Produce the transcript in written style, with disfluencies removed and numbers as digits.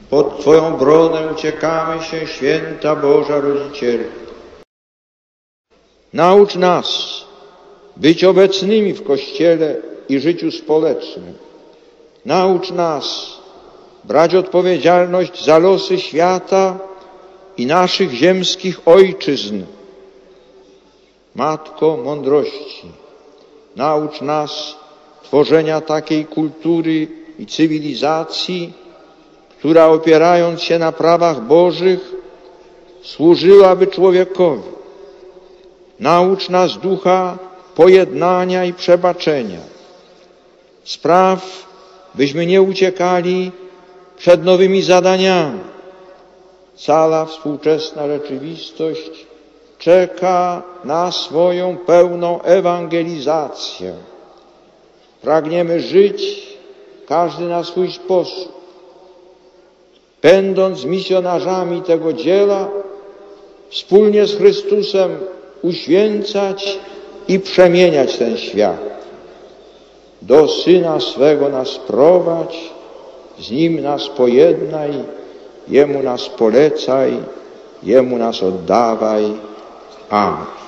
Pod Twoją obronę uciekamy się, święta Boża Rodzicielu. Naucz nas być obecnymi w Kościele i życiu społecznym. Naucz nas brać odpowiedzialność za losy świata i naszych ziemskich ojczyzn. Matko mądrości, naucz nas tworzenia takiej kultury i cywilizacji, która opierając się na prawach Bożych służyłaby człowiekowi. Naucz nas ducha pojednania i przebaczenia. Spraw, byśmy nie uciekali przed nowymi zadaniami. Cała współczesna rzeczywistość czeka na swoją pełną ewangelizację. Pragniemy żyć każdy na swój sposób, będąc misjonarzami tego dzieła, wspólnie z Chrystusem uświęcać i przemieniać ten świat. Do Syna swego nas prowadź, z Nim nas pojednaj, Jemu nas polecaj, Jemu nas oddawaj. Amen.